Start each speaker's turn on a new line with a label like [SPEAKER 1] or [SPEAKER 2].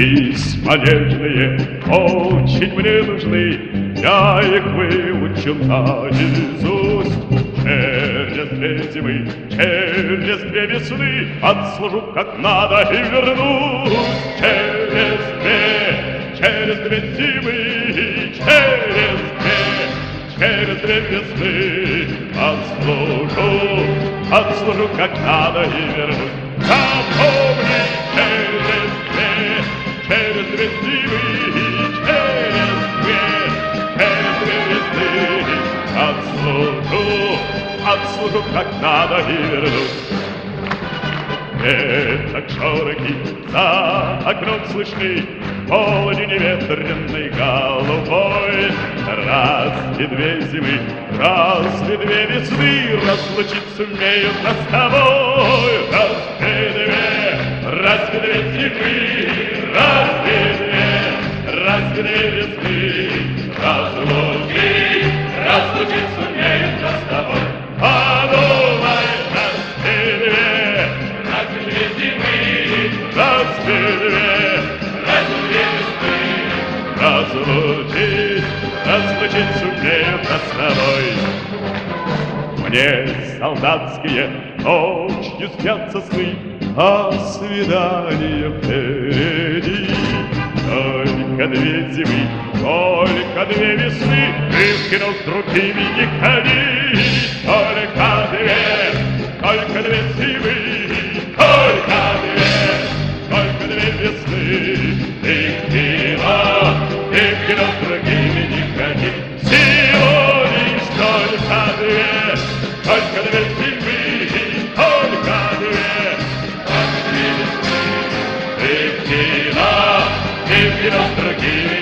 [SPEAKER 1] Письма нежные очень мне нужны, я их выучил наизусть. Через 2 зимы, через 2 весны отслужу как надо и вернусь. Через 2 зимы, через 2 весны отслужу как надо и вернусь. Запомни, через 2 зимы, через 2 весны отслужу как надо и вернусь. Веток шорохи за окном слышны, полдень ветреной голубой. Разве 2 зимы, разве 2 весны разлучить сумеют нас с тобой? Разве 2 зимы, разве 2 весны разлучить сумеют нас с тобой? Подумай, разве 2 зимы, разве 2 весны разлучить сумеют нас с тобой? Мне солдатские ночью снятся сны о свиданиях впереди. Только 2 зимы, только 2 весны, ты вкинул с другими не ходи. Только 2 зимы, только 2 весны, ты вкинул с другими не ходи. Всего лишь только 2 зимы, только 2 весны, ты вкинул с другими